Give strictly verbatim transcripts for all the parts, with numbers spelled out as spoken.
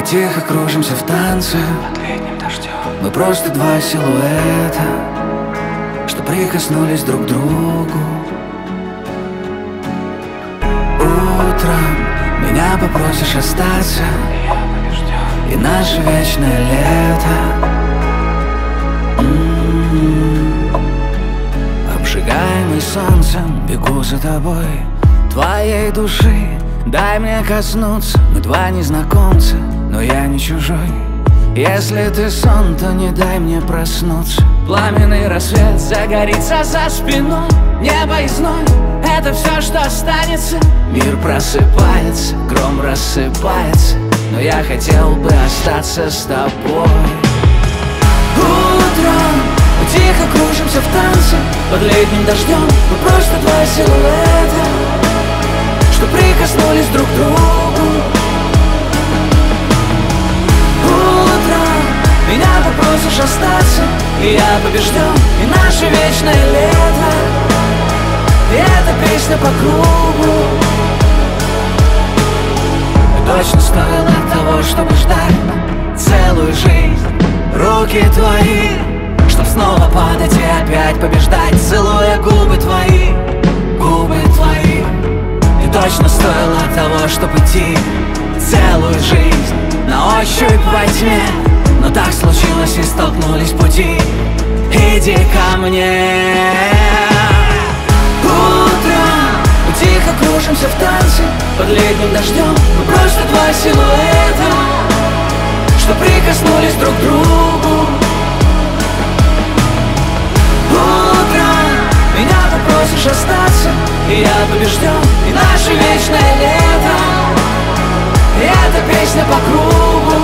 тихо кружимся в танце под летним дождем. Мы просто два силуэта, что прикоснулись друг к другу. Утром меня попросишь остаться, И я побежден. и наше вечное лето м-м-м. Обжигаемый солнцем, бегу за тобой, твоей души. Дай мне коснуться, мы два незнакомца, но я не чужой. Если ты сон, то не дай мне проснуться. Пламенный рассвет загорится за спиной, небо и зной — это все, что останется. Мир просыпается, гром рассыпается, но я хотел бы остаться с тобой. Утром мы тихо кружимся в танце под летним дождем. Мы просто два силуэта, что прикоснулись друг к другу. Утром меня попросишь остаться, и я побежден, и наше вечное лето, и эта песня по кругу. И точно стоило того, чтобы ждать целую жизнь. Руки твои, чтоб снова падать и опять побеждать, целуя губы твои, губы твои. И точно стоило того, чтобы идти целую жизнь на ощупь во тьме. Но так случилось и столкнулись пути. Иди ко мне. Утром мы тихо кружимся в танце под летним дождем. Мы просто два силуэта, что прикоснулись друг к другу. Утром меня попросишь остаться, и я побежден, и наше вечное лето, и эта песня по кругу.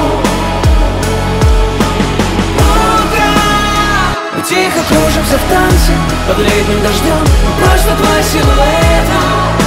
Утром мы тихо кружимся в танце под летним дождем. Мы просто два силуэта,